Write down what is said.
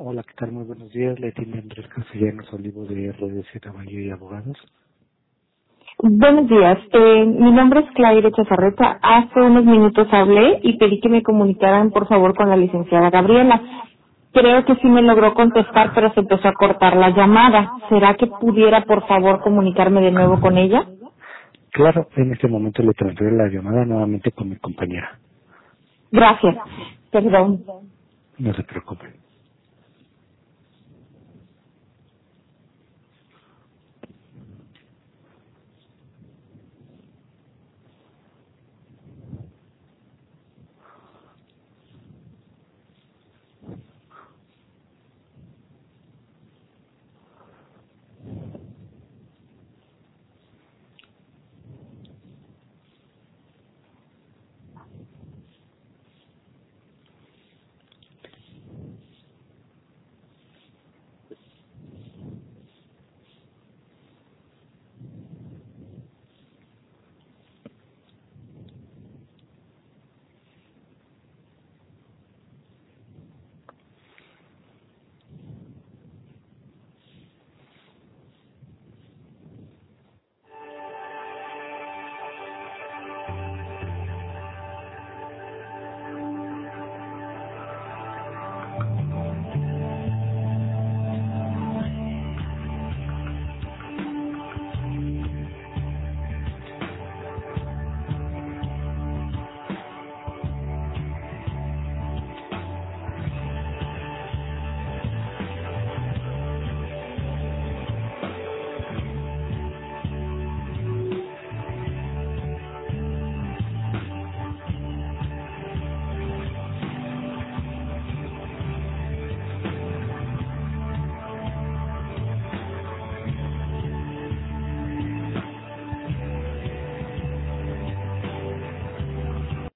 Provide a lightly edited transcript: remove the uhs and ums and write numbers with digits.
Hola, ¿qué tal? Muy buenos días. Le atiende Andrés Castellanos Olivo de RDC Caballo y Abogados. Buenos días, mi nombre es Claire Chazarreta. Hace unos minutos hablé y pedí que me comunicaran por favor con la licenciada Gabriela. Creo que sí me logró contestar, pero se empezó a cortar la llamada. ¿Será que pudiera por favor comunicarme de nuevo con ella? Claro, en este momento le transfiero la llamada nuevamente con mi compañera. Gracias. Perdón. No se preocupe.